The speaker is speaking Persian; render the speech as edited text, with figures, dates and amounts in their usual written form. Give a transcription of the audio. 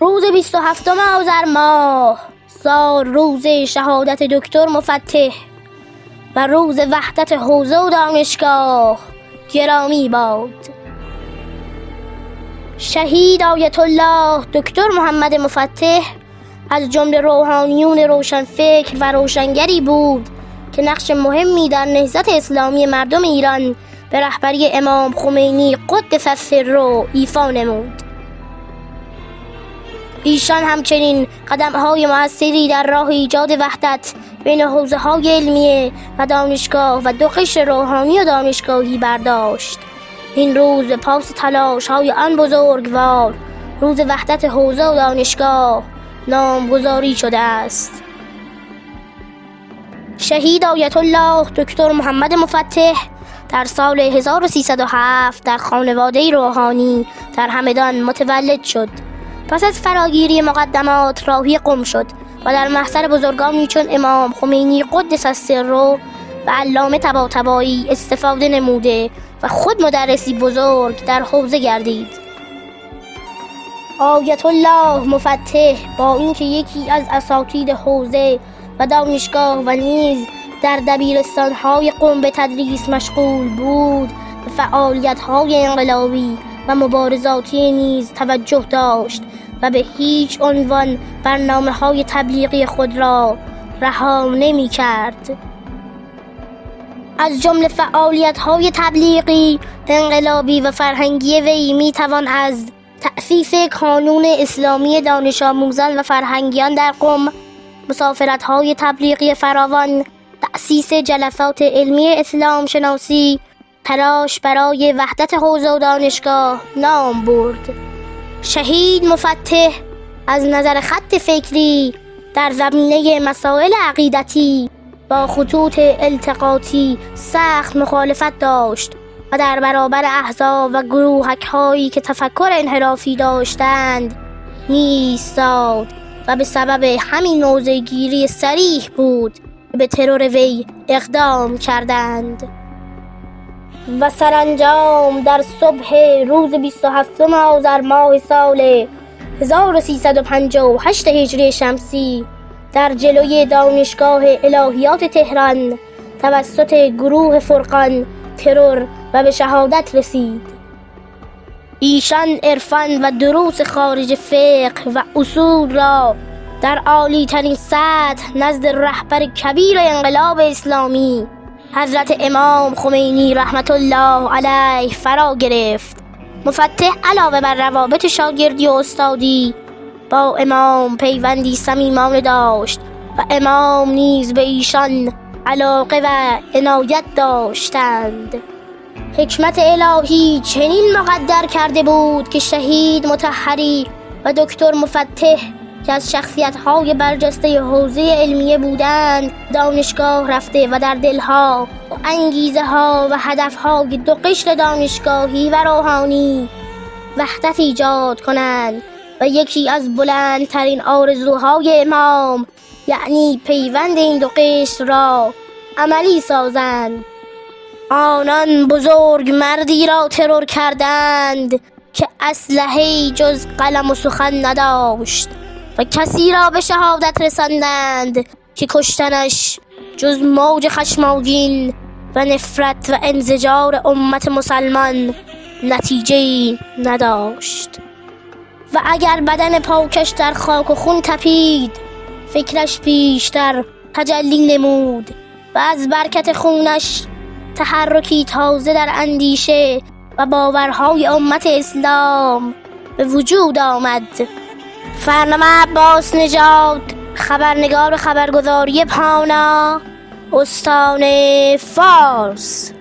روز 27 آذر ماه سال روز شهادت دکتر مفتح و روز وحدت حوزه و دانشگاه گرامی باد. شهید آیت الله دکتر محمد مفتح از جمله روحانیون روشنفکر و روشنگری بود که نقش مهمی در نهضت اسلامی مردم ایران به رهبری امام خمینی قدس سره ایفا نمود. ایشان همچنین قدم‌های مؤثری در راه ایجاد وحدت بین حوزه‌های علمیه و دانشگاه و دو قشر روحانی و دانشگاهی برداشت. این روز پاس تلاش‌های آن بزرگوار روز وحدت حوزه و دانشگاه نامگذاری شده است. شهید آیت الله دکتر محمد مفتح در سال 1307 در خانواده روحانی در همدان متولد شد. پس از فراگیری مقدمات راهی قم شد و در محضر بزرگانی چون امام خمینی قدس السر و علامه طباطبایی استفاده نموده و خود مدرسی بزرگ در حوزه گردید. آیت الله مفتح با اینکه یکی از اساتید حوزه و دانشگاه و نیز در دبیرستان‌های قم به تدریس مشغول بود، به فعالیت‌های انقلابی و مبارزاتی نیز توجه داشت و به هیچ عنوان برنامه‌های تبلیغی خود را رها نمی‌کرد. از جمله فعالیت‌های تبلیغی، انقلابی و فرهنگی وی می‌توان از تأسیس کانون اسلامی دانش آموزان و فرهنگیان در قم، مسافرت‌های تبلیغی فراوان، تأسیس جلسات علمی اسلام شناسی، تلاش برای وحدت حوزه و دانشگاه نام برد. شهید مفتح از نظر خط فکری در زمینه مسائل عقیدتی با خطوط التقاطی سخت مخالفت داشت و در برابر احزاب و گروهک‌هایی که تفکر انحرافی داشتند می‌ایستاد و به سبب همین موضع‌گیری صریح بود که به ترور وی اقدام کردند. و سرانجام در صبح روز 27 آذر ماه سال 1358 هجری شمسی در جلوی دانشگاه الهیات تهران توسط گروه فرقان ترور و به شهادت رسید. ایشان عرفان و دروس خارج فقه و اصول را در عالی ترین سطح نزد رهبر کبیر انقلاب اسلامی حضرت امام خمینی رحمت الله علیه فرا گرفت. مفتح علاوه بر روابط شاگردی و استادی با امام پیوندی صمیمانه داشت و امام نیز به ایشان علاقه و عنایت داشتند. حکمت الهی چنین مقدر کرده بود که شهید مطهری و دکتر مفتح که از شخصیت‌های برجسته حوزه علمیه بودند دانشگاه رفته و در دلها و انگیزه‌ها و هدف‌های دو قشر دانشگاهی و روحانی وحدت ایجاد کنند و یکی از بلندترین آرزوهای امام یعنی پیوند این دو قشر را عملی سازند. آنان بزرگ مردی را ترور کردند که اسلحه‌ای جز قلم و سخن نداشت و کسی را به شهادت رساندند که کشتنش جز موج خشمگین و نفرت و انزجار امت مسلمان نتیجه‌ای نداشت. و اگر بدن پاکش در خاک و خون تپید، فکرش بیشتر تجلی نمود و از برکت خونش تحرکی تازه در اندیشه و باورهای امت اسلام به وجود آمد. فرنامه عباس نژاد، خبرنگار خبرگزاری پانا، استان فارس.